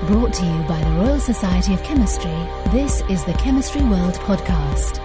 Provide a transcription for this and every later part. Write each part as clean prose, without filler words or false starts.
Brought to you by the Royal Society of Chemistry, this is the Chemistry World podcast.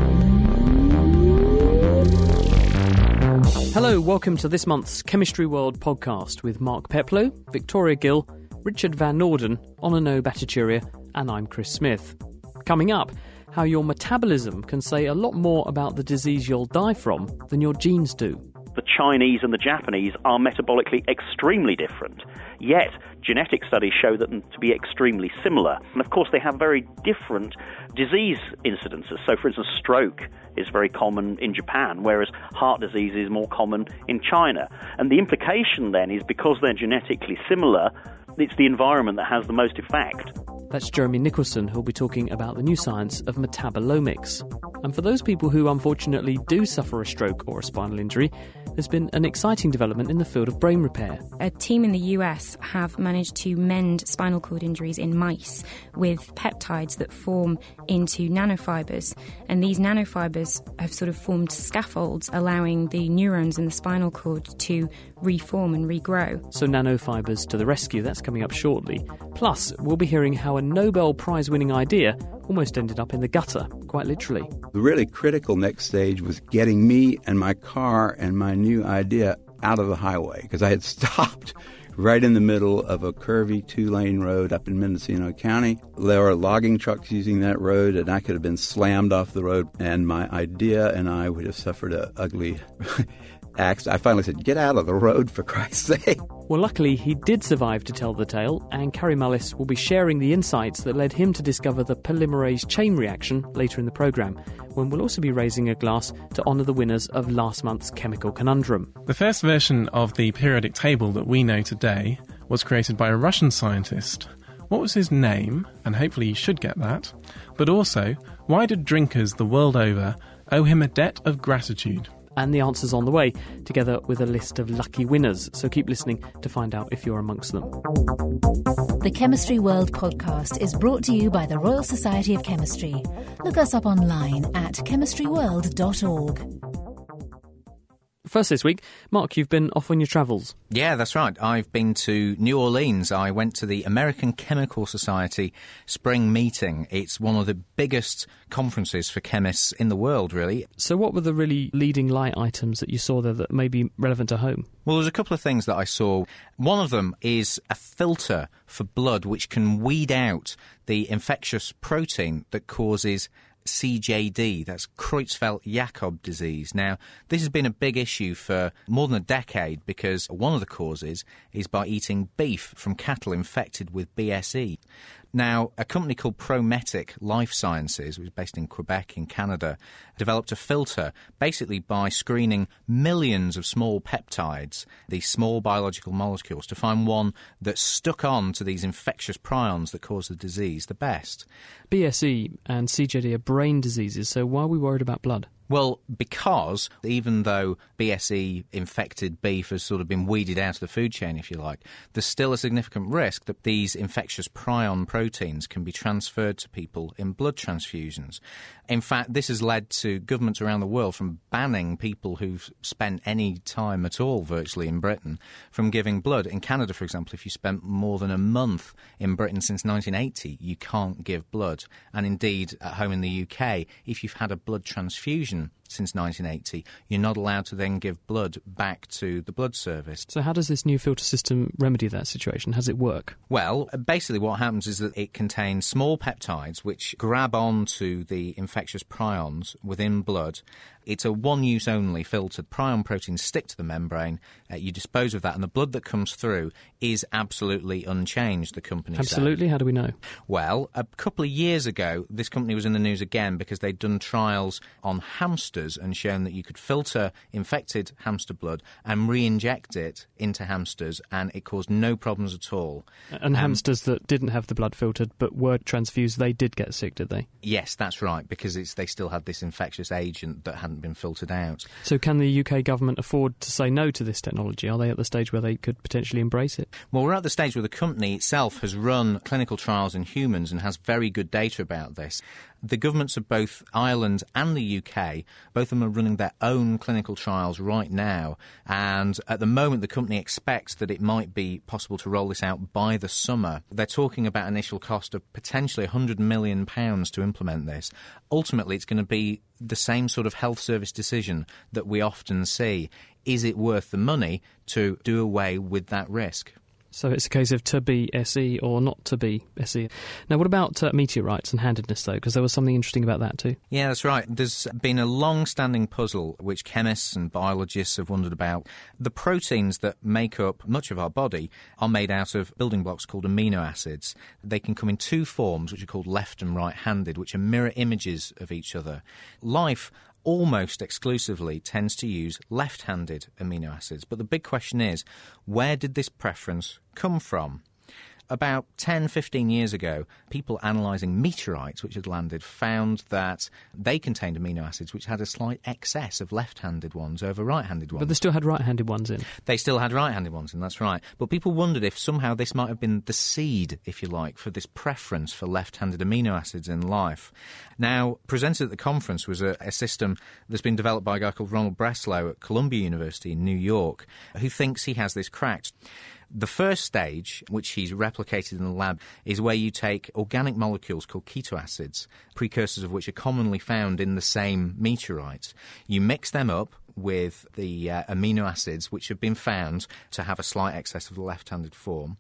Hello, welcome to this month's Chemistry World podcast with Mark Peplow, Victoria Gill, Richard Van Norden, Onano Bhattacharya, and I'm Chris Smith. Coming up, how your metabolism can say a lot more about the disease you'll die from than your genes do. The Chinese and the Japanese are metabolically extremely different, yet genetic studies show them to be extremely similar. And of course they have very different disease incidences. So for instance, stroke is very common in Japan, whereas heart disease is more common in China. And the implication then is because they're genetically similar, it's the environment that has the most effect. That's Jeremy Nicholson, who'll be talking about the new science of metabolomics. And for those people who unfortunately do suffer a stroke or a spinal injury, there's been an exciting development in the field of brain repair. A team in the US have managed to mend spinal cord injuries in mice with peptides that form into nanofibers. And these nanofibers have sort of formed scaffolds, allowing the neurons in the spinal cord to reform and regrow. So nanofibers to the rescue, that's coming up shortly. Plus, we'll be hearing how a Nobel Prize-winning idea almost ended up in the gutter, quite literally. The really critical next stage was getting me and my car and my new idea out of the highway, because I had stopped right in the middle of a curvy two-lane road up in Mendocino County. There were logging trucks using that road, and I could have been slammed off the road, and my idea and I would have suffered an ugly accident. I finally said, get out of the road, for Christ's sake. Well, luckily, he did survive to tell the tale, and Carrie Mullis will be sharing the insights that led him to discover the polymerase chain reaction later in the programme, when we'll also be raising a glass to honour the winners of last month's Chemical Conundrum. The first version of the periodic table that we know today was created by a Russian scientist. What was his name? And hopefully you should get that. But also, why did drinkers the world over owe him a debt of gratitude? And the answer's on the way, together with a list of lucky winners. So keep listening to find out if you're amongst them. The Chemistry World podcast is brought to you by the Royal Society of Chemistry. Look us up online at chemistryworld.org. First this week, Mark, you've been off on your travels. Yeah, that's right. I've been to New Orleans. I went to the American Chemical Society spring meeting. It's one of the biggest conferences for chemists in the world, really. So what were the really leading light items that you saw there that may be relevant to home? Well, there's a couple of things that I saw. One of them is a filter for blood which can weed out the infectious protein that causes CJD, that's Creutzfeldt-Jakob disease. Now, this has been a big issue for more than a decade because one of the causes is by eating beef from cattle infected with BSE. Now, a company called Prometic Life Sciences, which is based in Quebec in Canada, developed a filter basically by screening millions of small peptides, these small biological molecules, to find one that stuck on to these infectious prions that cause the disease the best. BSE and CJD are brain diseases, so why are we worried about blood? Well, because even though BSE-infected beef has sort of been weeded out of the food chain, if you like, there's still a significant risk that these infectious prion proteins can be transferred to people in blood transfusions. In fact, this has led to governments around the world from banning people who've spent any time at all virtually in Britain from giving blood. In Canada, for example, if you spent more than a month in Britain since 1980, you can't give blood. And indeed, at home in the UK, if you've had a blood transfusion since 1980, you're not allowed to then give blood back to the blood service. So how does this new filter system remedy that situation? How does it work? Well, basically what happens is that it contains small peptides which grab onto the infectious prions within blood. It's a one-use only filtered. Prion proteins stick to the membrane. You dispose of that, and the blood that comes through is absolutely unchanged, the company said. Absolutely? How do we know? Well, a couple of years ago, this company was in the news again because they'd done trials on hamsters and shown that you could filter infected hamster blood and re-inject it into hamsters, and it caused no problems at all. And hamsters that didn't have the blood filtered but were transfused, they did get sick, did they? Yes, that's right, because they still had this infectious agent that hadn't been filtered out. So can the UK government afford to say no to this technology? Are they at the stage where they could potentially embrace it? Well, we're at the stage where the company itself has run clinical trials in humans and has very good data about this. The governments of both Ireland and the UK Both of them are running their own clinical trials right now, and at the moment the company expects that it might be possible to roll this out by the summer. They're talking about an initial cost of potentially £100 million to implement this. Ultimately, it's going to be the same sort of health service decision that we often see. Is it worth the money to do away with that risk? So it's a case of to be SE or not to be SE. Now, what about meteorites and handedness, though? Because there was something interesting about that too. Yeah, that's right. There's been a long-standing puzzle which chemists and biologists have wondered about. The proteins that make up much of our body are made out of building blocks called amino acids. They can come in two forms, which are called left and right-handed, which are mirror images of each other. Life almost exclusively tends to use left-handed amino acids. But the big question is, where did this preference come from? About 10, 15 years ago, people analysing meteorites which had landed found that they contained amino acids which had a slight excess of left-handed ones over right-handed ones. But they still had right-handed ones in. They still had right-handed ones in, that's right. But people wondered if somehow this might have been the seed, if you like, for this preference for left-handed amino acids in life. Now, presented at the conference was a system that's been developed by a guy called Ronald Breslow at Columbia University in New York, who thinks he has this cracked. The first stage, which he's replicated in the lab, is where you take organic molecules called ketoacids, precursors of which are commonly found in the same meteorites. You mix them up with the amino acids which have been found to have a slight excess of the left-handed form,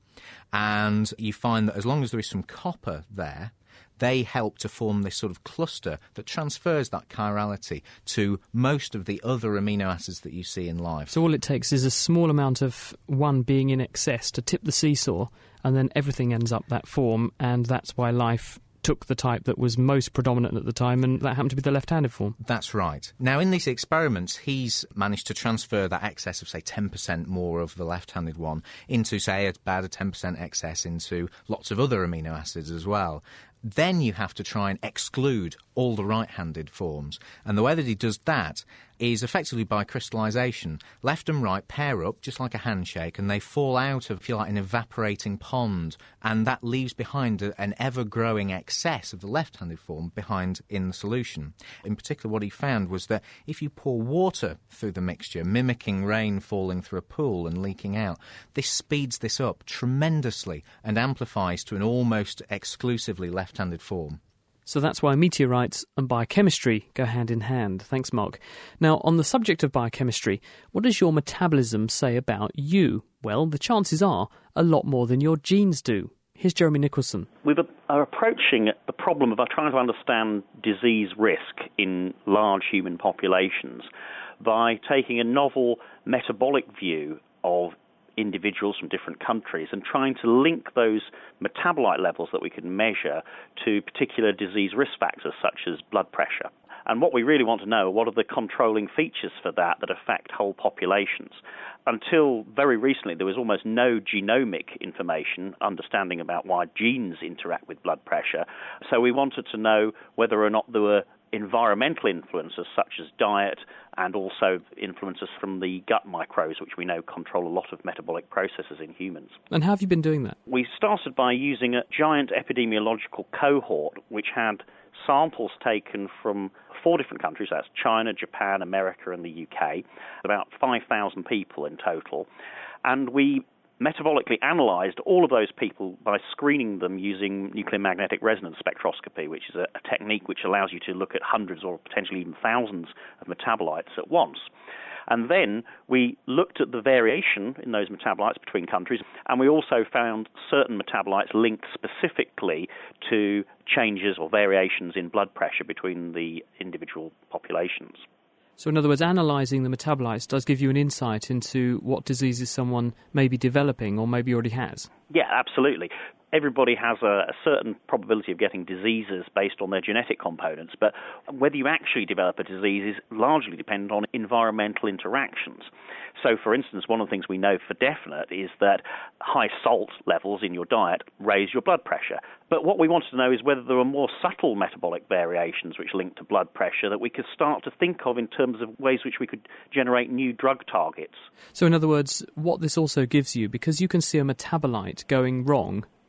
and you find that as long as there is some copper there, they help to form this sort of cluster that transfers that chirality to most of the other amino acids that you see in life. So all it takes is a small amount of one being in excess to tip the seesaw, and then everything ends up that form, and that's why life took the type that was most predominant at the time, and that happened to be the left-handed form. That's right. Now, in these experiments, he's managed to transfer that excess of, say, 10% more of the left-handed one into, say, about a 10% excess into lots of other amino acids as well. Then you have to try and exclude all the right-handed forms. And the way that he does that is effectively by crystallization. Left and right pair up, just like a handshake, and they fall out of, if you like, an evaporating pond. And that leaves behind an ever-growing excess of the left-handed form behind in the solution. In particular, what he found was that if you pour water through the mixture, mimicking rain falling through a pool and leaking out, this speeds this up tremendously and amplifies to an almost exclusively left-handed form. So that's why meteorites and biochemistry go hand in hand. Thanks, Mark. Now, on the subject of biochemistry, what does your metabolism say about you? Well, the chances are a lot more than your genes do. Here's Jeremy Nicholson. We are approaching the problem of trying to understand disease risk in large human populations by taking a novel metabolic view of individuals from different countries and trying to link those metabolite levels that we can measure to particular disease risk factors such as blood pressure. And what we really want to know, what are the controlling features for that affect whole populations? Until very recently, there was almost no genomic information, understanding about why genes interact with blood pressure. So we wanted to know whether or not there were environmental influences such as diet and also influences from the gut microbes, which we know control a lot of metabolic processes in humans. And how have you been doing that? We started by using a giant epidemiological cohort which had samples taken from 4 different countries, that's China, Japan, America and the UK, about 5,000 people in total, and we metabolically analysed all of those people by screening them using nuclear magnetic resonance spectroscopy, which is a technique which allows you to look at hundreds or potentially even thousands of metabolites at once. And then we looked at the variation in those metabolites between countries, and we also found certain metabolites linked specifically to changes or variations in blood pressure between the individual populations. So in other words, analysing the metabolites does give you an insight into what diseases someone may be developing or maybe already has. Yeah, absolutely. Everybody has a certain probability of getting diseases based on their genetic components, but whether you actually develop a disease is largely dependent on environmental interactions. So, for instance, one of the things we know for definite is that high salt levels in your diet raise your blood pressure. But what we wanted to know is whether there are more subtle metabolic variations which link to blood pressure that we could start to think of in terms of ways which we could generate new drug targets. So, in other words, what this also gives you, because you can see a metabolite going wrong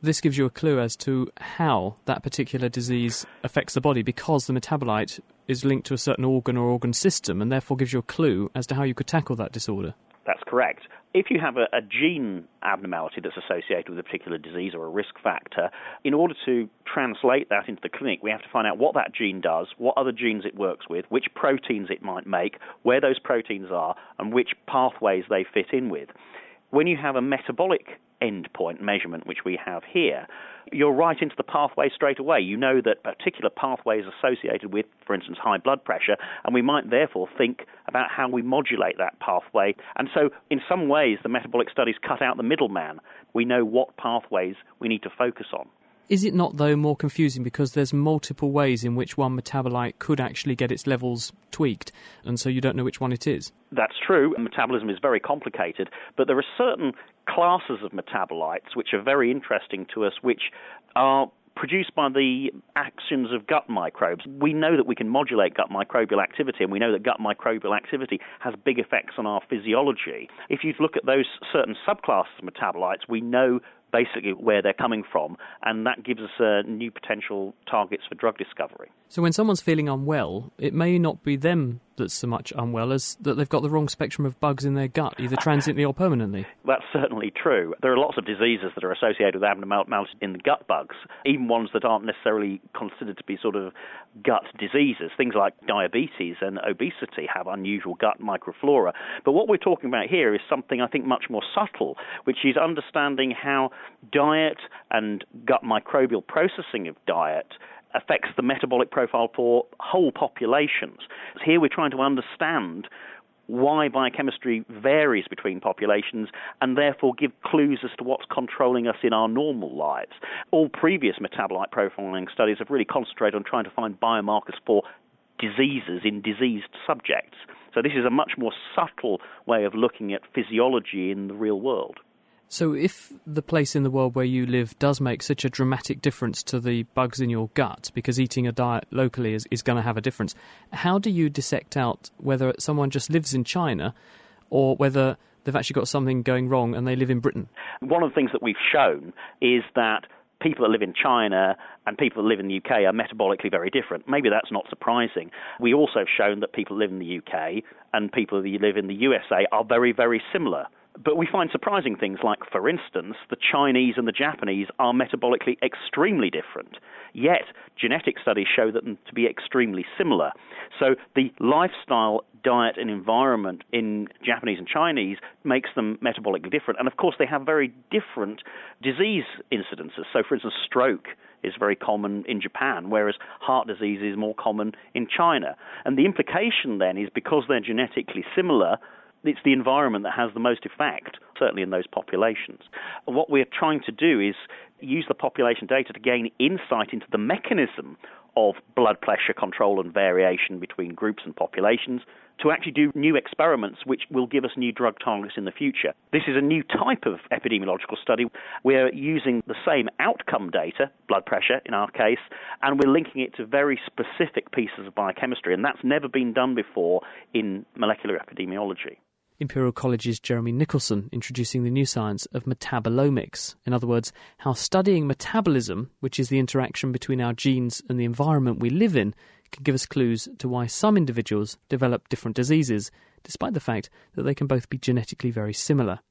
This gives you a clue as to how that particular disease affects the body, because the metabolite is linked to a certain organ or organ system, and therefore gives you a clue as to how you could tackle that disorder. That's correct. If you have a gene abnormality that's associated with a particular disease or a risk factor, in order to translate that into the clinic, we have to find out what that gene does, what other genes it works with, which proteins it might make, where those proteins are, and which pathways they fit in with. When you have a metabolic endpoint measurement, which we have here, you're right into the pathway straight away. You know that a particular pathway is associated with, for instance, high blood pressure, and we might therefore think about how we modulate that pathway. And so in some ways, the metabolic studies cut out the middleman. We know what pathways we need to focus on. Is it not, though, more confusing because there's multiple ways in which one metabolite could actually get its levels tweaked, and so you don't know which one it is? That's true. Metabolism is very complicated, but there are certain classes of metabolites which are very interesting to us, which are produced by the actions of gut microbes. We know that we can modulate gut microbial activity, and we know that gut microbial activity has big effects on our physiology. If you look at those certain subclasses of metabolites, we know basically where they're coming from, and that gives us new potential targets for drug discovery. So when someone's feeling unwell, it may not be them that's so much unwell as that they've got the wrong spectrum of bugs in their gut, either transiently or permanently. That's certainly true. There are lots of diseases that are associated with abnormalities in the gut bugs, even ones that aren't necessarily considered to be sort of gut diseases. Things like diabetes and obesity have unusual gut microflora. But what we're talking about here is something I think much more subtle, which is understanding how diet and gut microbial processing of diet affects the metabolic profile for whole populations. Here we're trying to understand why biochemistry varies between populations and therefore give clues as to what's controlling us in our normal lives. All previous metabolite profiling studies have really concentrated on trying to find biomarkers for diseases in diseased subjects. So this is a much more subtle way of looking at physiology in the real world. So if the place in the world where you live does make such a dramatic difference to the bugs in your gut, because eating a diet locally is going to have a difference, how do you dissect out whether someone just lives in China or whether they've actually got something going wrong and they live in Britain? One of the things that we've shown is that people that live in China and people that live in the UK are metabolically very different. Maybe that's not surprising. We also have shown that people that live in the UK and people that live in the USA are very, very similar. But we find surprising things like, for instance, the Chinese and the Japanese are metabolically extremely different. Yet, genetic studies show them to be extremely similar. So the lifestyle, diet and environment in Japanese and Chinese makes them metabolically different. And of course, they have very different disease incidences. So, for instance, stroke is very common in Japan, whereas heart disease is more common in China. And the implication then is because they're genetically similar, it's the environment that has the most effect, certainly in those populations. What we're trying to do is use the population data to gain insight into the mechanism of blood pressure control and variation between groups and populations to actually do new experiments which will give us new drug targets in the future. This is a new type of epidemiological study. We're using the same outcome data, blood pressure in our case, and we're linking it to very specific pieces of biochemistry, and that's never been done before in molecular epidemiology. Imperial College's Jeremy Nicholson introducing the new science of metabolomics. In other words, how studying metabolism, which is the interaction between our genes and the environment we live in, can give us clues to why some individuals develop different diseases, despite the fact that they can both be genetically very similar.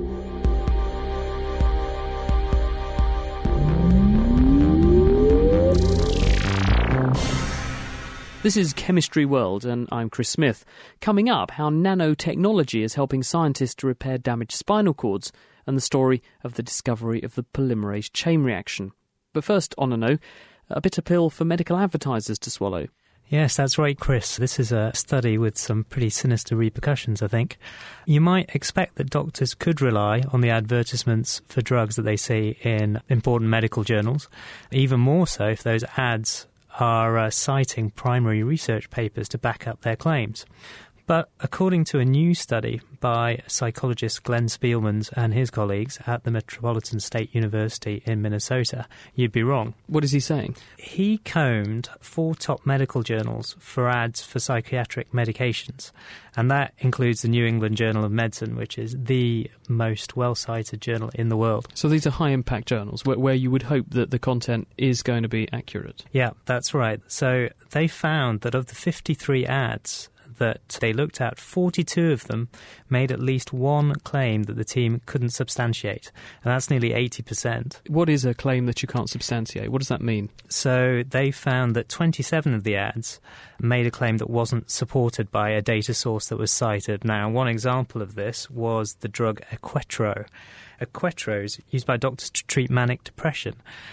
This is Chemistry World, and I'm Chris Smith. Coming up, how nanotechnology is helping scientists to repair damaged spinal cords, and the story of the discovery of the polymerase chain reaction. But first, on a bitter pill for medical advertisers to swallow. Yes, that's right, Chris. This is a study with some pretty sinister repercussions, I think. You might expect that doctors could rely on the advertisements for drugs that they see in important medical journals, even more so if those ads are citing primary research papers to back up their claims. But according to a new study by psychologist Glenn Spielmans and his colleagues at the Metropolitan State University in Minnesota, you'd be wrong. What is he saying? He combed 4 top medical journals for ads for psychiatric medications, and that includes the New England Journal of Medicine, which is the most well-cited journal in the world. So these are high-impact journals where you would hope that the content is going to be accurate. Yeah, that's right. So they found that of the 53 ads that they looked at, 42 of them made at least one claim that the team couldn't substantiate, and that's nearly 80%. What is a claim that you can't substantiate? What does that mean? So they found that 27 of the ads made a claim that wasn't supported by a data source that was cited. Now, one example of this was the drug Equetro. Equetro is used by doctors to treat manic depression.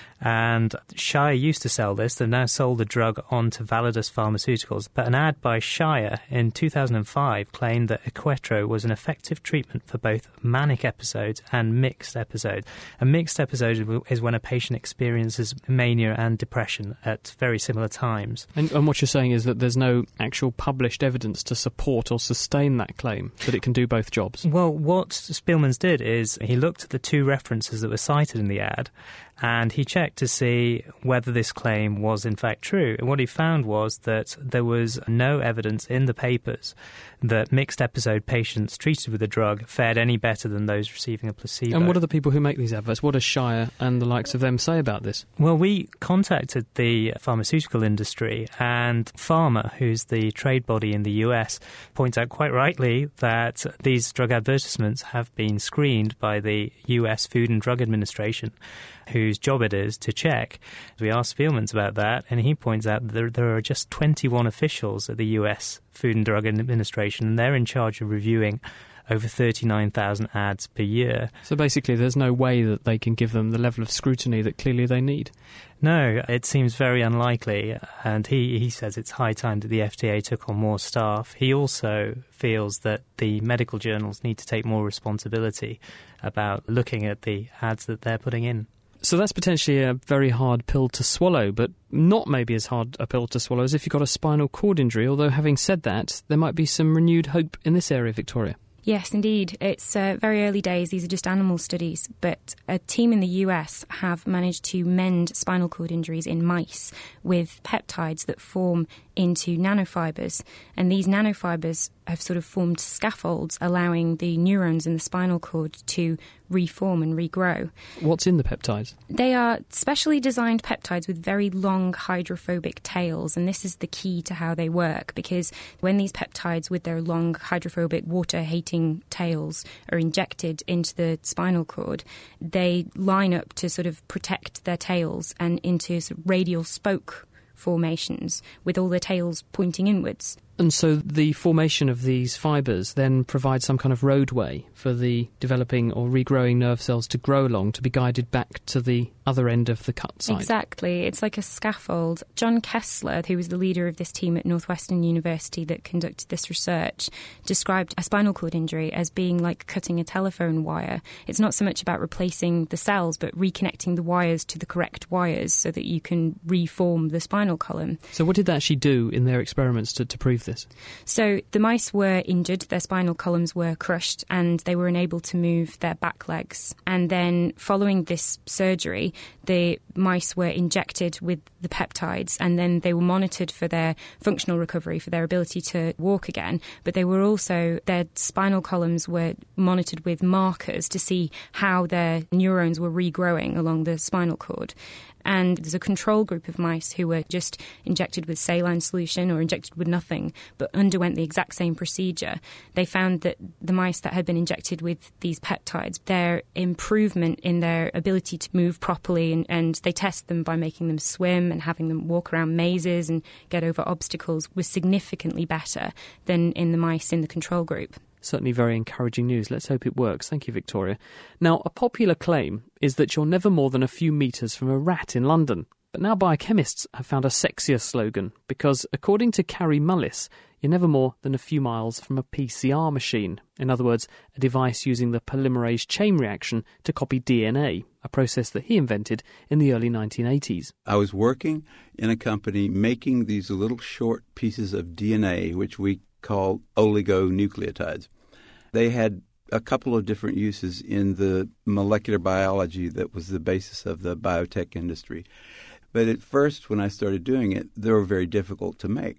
And Shire used to sell this. They've now sold the drug on to Validus Pharmaceuticals. But an ad by Shire in 2005 claimed that Equetro was an effective treatment for both manic episodes and mixed episodes. A mixed episode is when a patient experiences mania and depression at very similar times. And what you're saying is that there's no actual published evidence to support or sustain that claim, that it can do both jobs? Well, what Spielmans did is he looked at the 2 references that were cited in the ad, and he checked to see whether this claim was in fact true. And what he found was that there was no evidence in the papers that mixed episode patients treated with the drug fared any better than those receiving a placebo. And what are the people who make these adverts? What does Shire and the likes of them say about this? Well, we contacted the pharmaceutical industry, and Pharma, who's the trade body in the US, points out quite rightly that these drug advertisements have been screened by the US Food and Drug Administration, whose job it is to check. We asked Spielmans about that, and he points out that there are just 21 officials at the US Food and Drug Administration, and they're in charge of reviewing over 39,000 ads per year. So basically there's no way that they can give them the level of scrutiny that clearly they need? No, it seems very unlikely, and he says it's high time that the FDA took on more staff. He also feels that the medical journals need to take more responsibility about looking at the ads that they're putting in. So that's potentially a very hard pill to swallow, but not maybe as hard a pill to swallow as if you've got a spinal cord injury, although having said that, there might be some renewed hope in this area, Victoria. Yes, indeed. It's very early days. These are just animal studies. But a team in the US have managed to mend spinal cord injuries in mice with peptides that form into nanofibers. And these nanofibers have sort of formed scaffolds, allowing the neurons in the spinal cord to reform and regrow. What's in the peptides? They are specially designed peptides with very long hydrophobic tails, and this is the key to how they work, because when these peptides with their long hydrophobic water-hating tails are injected into the spinal cord, they line up to sort of protect their tails and into sort of radial spoke formations with all the tails pointing inwards. And so the formation of these fibres then provides some kind of roadway for the developing or regrowing nerve cells to grow along, to be guided back to the other end of the cut site. Exactly. It's like a scaffold. John Kessler, who was the leader of this team at Northwestern University that conducted this research, described a spinal cord injury as being like cutting a telephone wire. It's not so much about replacing the cells, but reconnecting the wires to the correct wires so that you can reform the spinal column. So what did they actually do in their experiments to prove this? So the mice were injured, their spinal columns were crushed, and they were unable to move their back legs. And then following this surgery, the mice were injected with the peptides, and then they were monitored for their functional recovery, for their ability to walk again. But they were also, their spinal columns were monitored with markers to see how their neurons were regrowing along the spinal cord. And there's a control group of mice who were just injected with saline solution or injected with nothing, but underwent the exact same procedure. They found that the mice that had been injected with these peptides, their improvement in their ability to move properly, and they test them by making them swim and having them walk around mazes and get over obstacles, was significantly better than in the mice in the control group. Certainly very encouraging news. Let's hope it works. Thank you, Victoria. Now, a popular claim is that you're never more than a few metres from a rat in London. But now biochemists have found a sexier slogan, because according to Carrie Mullis, you're never more than a few miles from a PCR machine. In other words, a device using the polymerase chain reaction to copy DNA, a process that he invented in the early 1980s. I was working in a company making these little short pieces of DNA, which we called oligonucleotides. They had a couple of different uses in the molecular biology that was the basis of the biotech industry. But at first, when I started doing it, they were very difficult to make.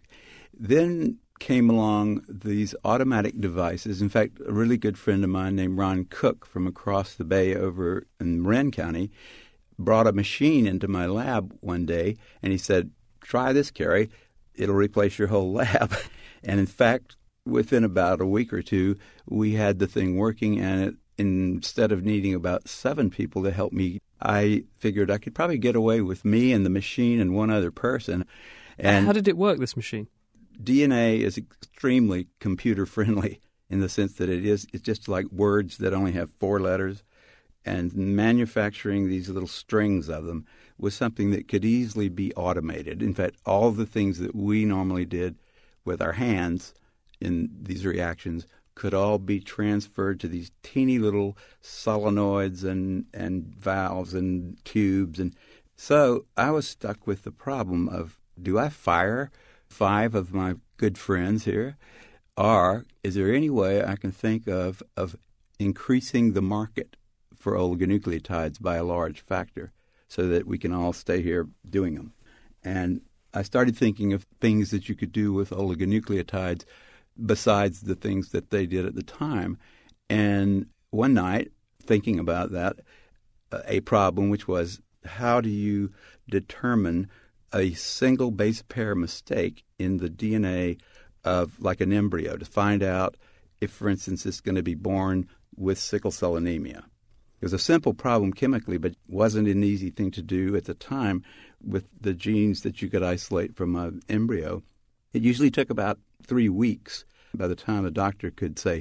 Then came along these automatic devices. In fact, a really good friend of mine named Ron Cook from across the bay over in Marin County brought a machine into my lab one day, and he said, "Try this, Kerry. It'll replace your whole lab." And in fact, within about a week or two, we had the thing working, and instead of needing about 7 people to help me, I figured I could probably get away with me and the machine and one other person. And how did it work, this machine? DNA is extremely computer-friendly in the sense that it's just like words that only have 4 letters. And manufacturing these little strings of them was something that could easily be automated. In fact, all the things that we normally did with our hands in these reactions could all be transferred to these teeny little solenoids and valves and tubes. And so I was stuck with the problem of, do I fire 5 of my good friends here? Or is there any way I can think of increasing the market for oligonucleotides by a large factor so that we can all stay here doing them? And I started thinking of things that you could do with oligonucleotides besides the things that they did at the time. And one night, thinking about that, a problem, which was, how do you determine a single base pair mistake in the DNA of like an embryo to find out if, for instance, it's going to be born with sickle cell anemia? It was a simple problem chemically, but wasn't an easy thing to do at the time with the genes that you could isolate from an embryo. It usually took about 3 weeks by the time a doctor could say,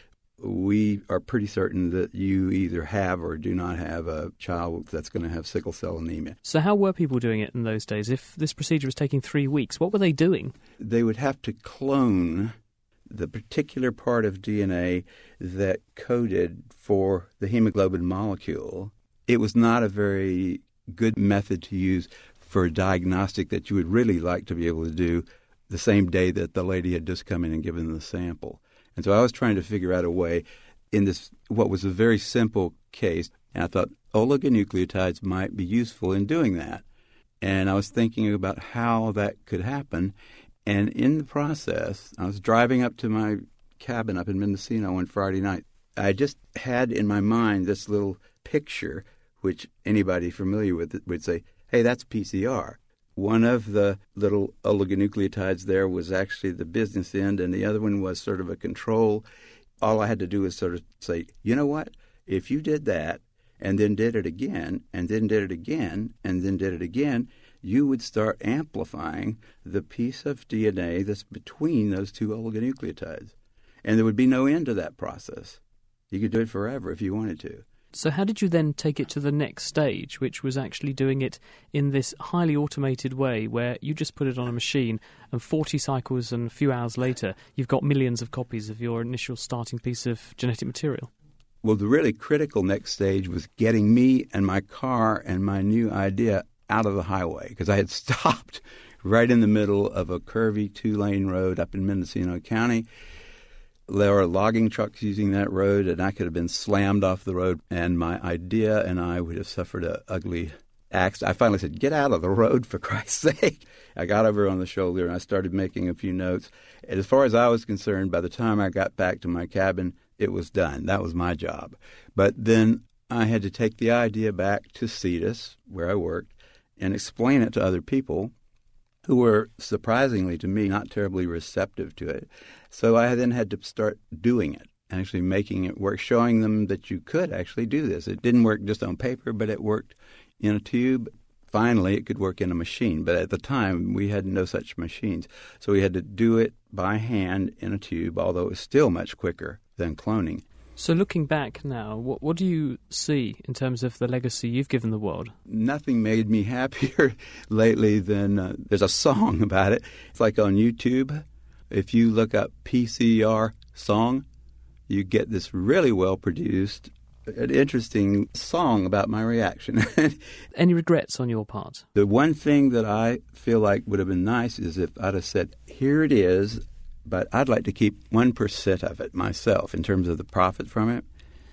we are pretty certain that you either have or do not have a child that's going to have sickle cell anemia. So how were people doing it in those days? If this procedure was taking 3 weeks, what were they doing? They would have to clone the particular part of DNA that coded for the hemoglobin molecule. It was not a very good method to use for a diagnostic that you would really like to be able to do the same day that the lady had just come in and given the sample. And so I was trying to figure out a way in this, what was a very simple case, and I thought oligonucleotides might be useful in doing that. And I was thinking about how that could happen. And in the process, I was driving up to my cabin up in Mendocino one Friday night. I just had in my mind this little picture, which anybody familiar with it would say, hey, that's PCR. One of the little oligonucleotides there was actually the business end, and the other one was sort of a control. All I had to do was sort of say, you know what? If you did that and then did it again and then did it again and then did it again, you would start amplifying the piece of DNA that's between those 2 oligonucleotides. And there would be no end to that process. You could do it forever if you wanted to. So how did you then take it to the next stage, which was actually doing it in this highly automated way where you just put it on a machine and 40 cycles and a few hours later, you've got millions of copies of your initial starting piece of genetic material? Well, the really critical next stage was getting me and my car and my new idea out of the highway, because I had stopped right in the middle of a curvy 2-lane road up in Mendocino County. There were logging trucks using that road, and I could have been slammed off the road, and my idea and I would have suffered an ugly accident. I finally said, get out of the road, for Christ's sake. I got over on the shoulder, and I started making a few notes. And as far as I was concerned, by the time I got back to my cabin, it was done. That was my job. But then I had to take the idea back to CETUS, where I worked, and explain it to other people who were, surprisingly to me, not terribly receptive to it. So I then had to start doing it, actually making it work, showing them that you could actually do this. It didn't work just on paper, but it worked in a tube. Finally, it could work in a machine. But at the time, we had no such machines. So we had to do it by hand in a tube, although it was still much quicker than cloning. So looking back now, what do you see in terms of the legacy you've given the world? Nothing made me happier lately than there's a song about it. It's like on YouTube. If you look up PCR song, you get this really well-produced, an interesting song about my reaction. Any regrets on your part? The one thing that I feel like would have been nice is if I'd have said, here it is, but I'd like to keep 1% of it myself in terms of the profit from it.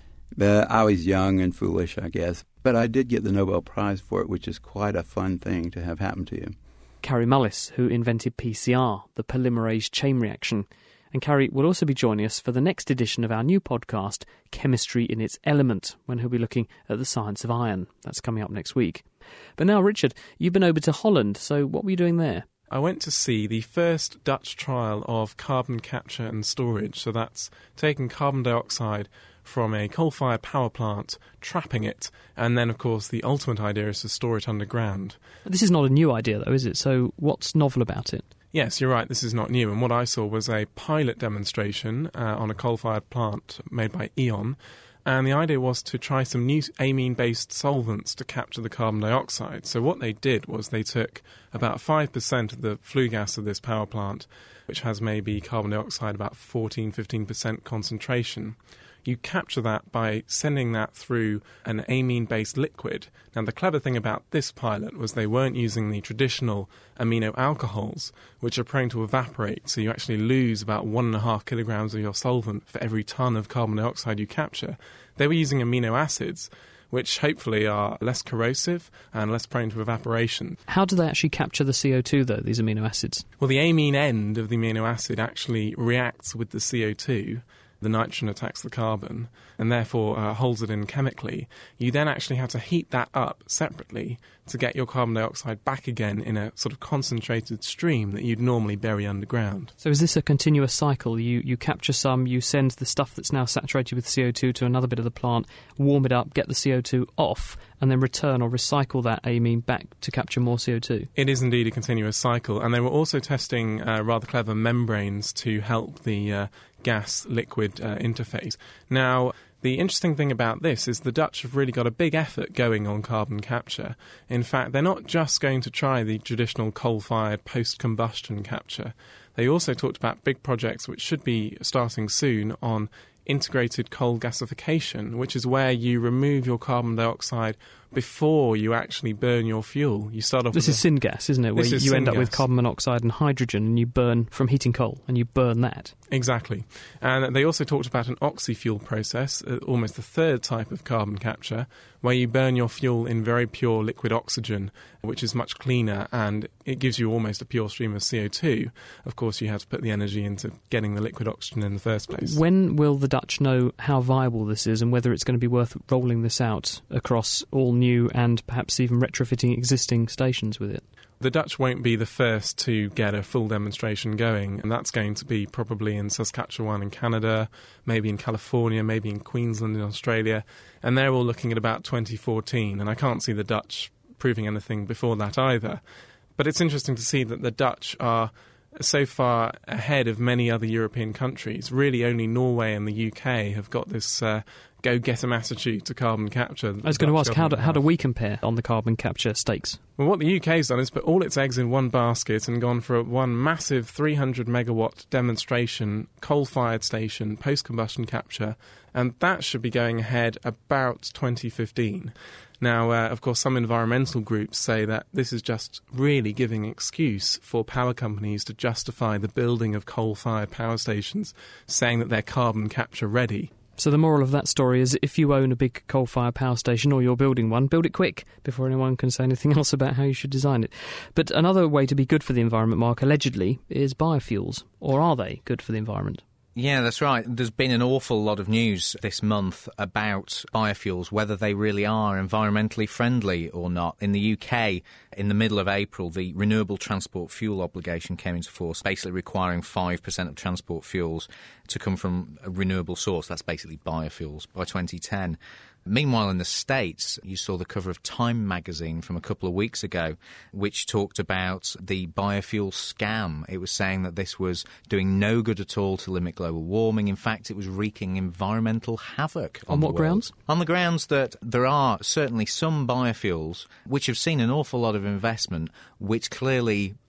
But I was young and foolish, I guess. But I did get the Nobel Prize for it, which is quite a fun thing to have happen to you. Kary Mullis, who invented PCR, the polymerase chain reaction. And Kary will also be joining us for the next edition of our new podcast, Chemistry in its Element, when he'll be looking at the science of iron. That's coming up next week. But now, Richard, you've been over to Holland, so what were you doing there? I went to see the first Dutch trial of carbon capture and storage. So that's taking carbon dioxide from a coal-fired power plant, trapping it, and then, of course, the ultimate idea is to store it underground. This is not a new idea, though, is it? So what's novel about it? Yes, you're right, this is not new. And what I saw was a pilot demonstration on a coal-fired plant made by E.ON. And the idea was to try some new amine-based solvents to capture the carbon dioxide. So what they did was they took about 5% of the flue gas of this power plant, which has maybe carbon dioxide about 14-15% concentration. You capture that by sending that through an amine-based liquid. Now, the clever thing about this pilot was they weren't using the traditional amino alcohols, which are prone to evaporate, so you actually lose about 1.5 kilograms of your solvent for every ton of carbon dioxide you capture. They were using amino acids, which hopefully are less corrosive and less prone to evaporation. How do they actually capture the CO2, though, these amino acids? Well, the amine end of the amino acid actually reacts with the CO2. The nitrogen attacks the carbon and therefore holds it in chemically. You then actually have to heat that up separately to get your carbon dioxide back again in a sort of concentrated stream that you'd normally bury underground. So is this a continuous cycle? You capture some, you send the stuff that's now saturated with CO2 to another bit of the plant, warm it up, get the CO2 off, and then return or recycle that amine back to capture more CO2? It is indeed a continuous cycle, and they were also testing rather clever membranes to help the gas-liquid interface. Now, the interesting thing about this is the Dutch have really got a big effort going on carbon capture. In fact, they're not just going to try the traditional coal-fired post-combustion capture. They also talked about big projects which should be starting soon on integrated coal gasification, which is where you remove your carbon dioxide before you actually burn your fuel. You start off. This is syngas, isn't it? Where you end up with carbon monoxide and hydrogen, and you burn from heating coal, and you burn that. Exactly. And they also talked about an oxy-fuel process, almost the third type of carbon capture, where you burn your fuel in very pure liquid oxygen, which is much cleaner, and it gives you almost a pure stream of CO2. Of course, you have to put the energy into getting the liquid oxygen in the first place. When will the Dutch know how viable this is and whether it's going to be worth rolling this out across all new and perhaps even retrofitting existing stations with it? The Dutch won't be the first to get a full demonstration going, and that's going to be probably in Saskatchewan in Canada, maybe in California, maybe in Queensland in Australia, and they're all looking at about 2014, and I can't see the Dutch proving anything before that either. But it's interesting to see that the Dutch are so far ahead of many other European countries. Really only Norway and the UK have got this go-getter attitude to carbon capture. I was going to ask, how do we compare on the carbon capture stakes? Well, what the UK's done is put all its eggs in one basket and gone for one massive 300-megawatt demonstration, coal-fired station, post-combustion capture, and that should be going ahead about 2015. Now, of course, some environmental groups say that this is just really giving excuse for power companies to justify the building of coal-fired power stations, saying that they're carbon capture ready. So the moral of that story is if you own a big coal-fired power station or you're building one, build it quick before anyone can say anything else about how you should design it. But another way to be good for the environment, Mark, allegedly, is biofuels. Or are they good for the environment? Yeah, that's right. There's been an awful lot of news this month about biofuels, whether they really are environmentally friendly or not. In the UK, in the middle of April, the Renewable Transport Fuel Obligation came into force, basically requiring 5% of transport fuels to come from a renewable source. That's basically biofuels by 2010. Meanwhile, in the States, you saw the cover of Time magazine from a couple of weeks ago, which talked about the biofuel scam. It was saying that this was doing no good at all to limit global warming. In fact, it was wreaking environmental havoc. On what grounds? On the grounds that there are certainly some biofuels which have seen an awful lot of investment, which clearly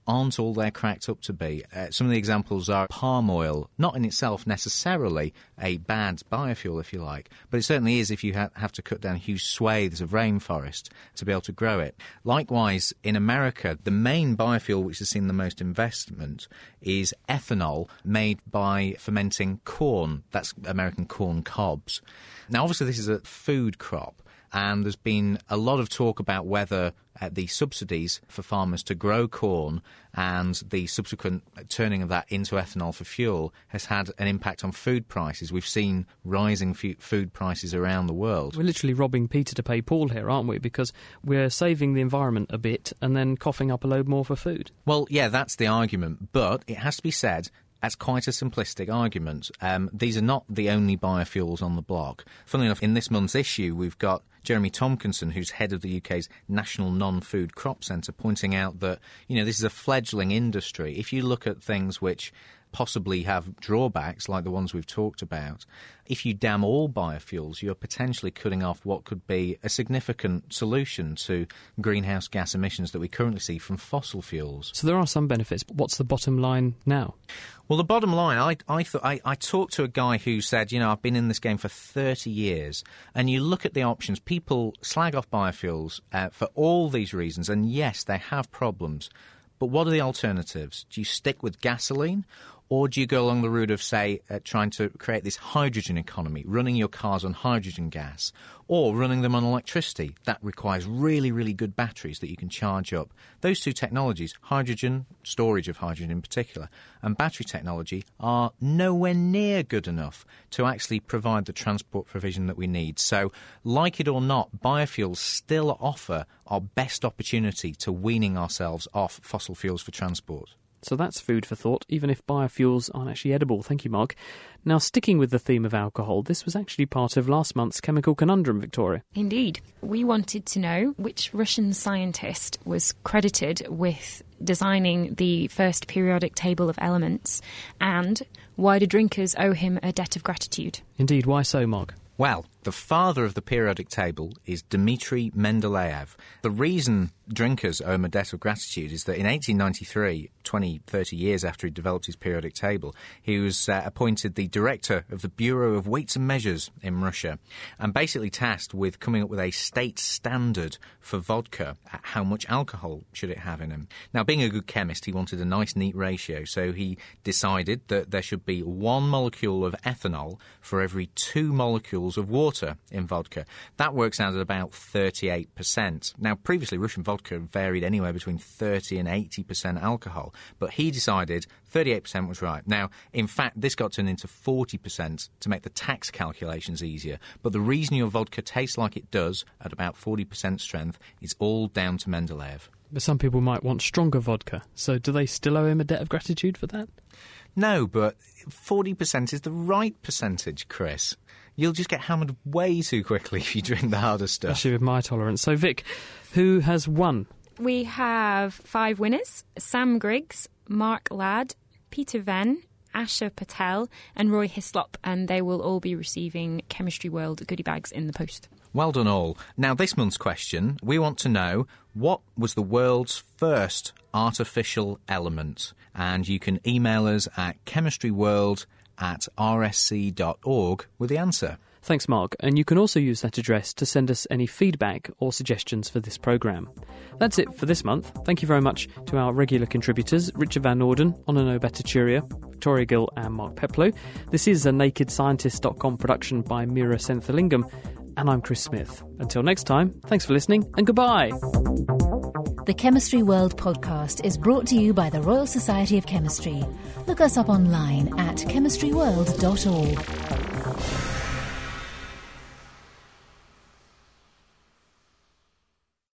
aren't all they're cracked up to be. Some of the examples are palm oil, not in itself necessarily a bad biofuel, if you like, but it certainly is if you have to cut down huge swathes of rainforest to be able to grow it. Likewise, in America, the main biofuel which has seen the most investment is ethanol made by fermenting corn. That's American corn cobs. Now, obviously, this is a food crop, and there's been a lot of talk about whether the subsidies for farmers to grow corn and the subsequent turning of that into ethanol for fuel has had an impact on food prices. We've seen rising food prices around the world. We're literally robbing Peter to pay Paul here, aren't we? Because we're saving the environment a bit and then coughing up a load more for food. Well, yeah, that's the argument, but it has to be said, that's quite a simplistic argument. These are not the only biofuels on the block. Funnily enough, in this month's issue, we've got Jeremy Tompkinson, who's head of the UK's National Non-Food Crop Centre, pointing out that, this is a fledgling industry. If you look at things which possibly have drawbacks like the ones we've talked about, if you dam all biofuels, you're potentially cutting off what could be a significant solution to greenhouse gas emissions that we currently see from fossil fuels. So there are some benefits, but what's the bottom line now? Well, the bottom line, I talked to a guy who said, I've been in this game for 30 years, and you look at the options, people slag off biofuels for all these reasons, and yes, they have problems, but what are the alternatives? Do you stick with gasoline? Or do you go along the route of, say, trying to create this hydrogen economy, running your cars on hydrogen gas, or running them on electricity? That requires really, really good batteries that you can charge up. Those two technologies, hydrogen, storage of hydrogen in particular, and battery technology are nowhere near good enough to actually provide the transport provision that we need. So, like it or not, biofuels still offer our best opportunity to weaning ourselves off fossil fuels for transport. So that's food for thought, even if biofuels aren't actually edible. Thank you, Mark. Now, sticking with the theme of alcohol, this was actually part of last month's Chemical Conundrum, Victoria. Indeed. We wanted to know which Russian scientist was credited with designing the first periodic table of elements, and why do drinkers owe him a debt of gratitude? Indeed, why so, Mark? Well, the father of the periodic table is Dmitry Mendeleev. The reason drinkers owe him a debt of gratitude is that in 1893, 30 years after he developed his periodic table, he was appointed the director of the Bureau of Weights and Measures in Russia, and basically tasked with coming up with a state standard for vodka. How much alcohol should it have in him? Now, being a good chemist, he wanted a nice, neat ratio, so he decided that there should be 1 molecule of ethanol for every 2 molecules of water in vodka. That works out at about 38%. Now, previously, Russian vodka varied anywhere between 30 and 80% alcohol, but he decided 38% was right. Now, in fact, this got turned into 40% to make the tax calculations easier, but the reason your vodka tastes like it does, at about 40% strength, is all down to Mendeleev. But some people might want stronger vodka, so do they still owe him a debt of gratitude for that? No, but 40% is the right percentage, Chris. You'll just get hammered way too quickly if you drink the harder stuff. Especially with my tolerance. So, Vic, who has won? We have 5 winners: Sam Griggs, Mark Ladd, Peter Venn, Asha Patel and Roy Hislop, and they will all be receiving Chemistry World goodie bags in the post. Well done all. Now, this month's question, we want to know, what was the world's first artificial element? And you can email us at chemistryworld@rsc.org with the answer. Thanks, Mark. And you can also use that address to send us any feedback or suggestions for this programme. That's it for this month. Thank you very much to our regular contributors, Richard Van Norden, On a No Better Cheeria, Victoria Gill and Mark Peplow. This is a NakedScientist.com production by Mira Senthalingam, and I'm Chris Smith. Until next time, thanks for listening and goodbye. The Chemistry World podcast is brought to you by the Royal Society of Chemistry. Look us up online at chemistryworld.org.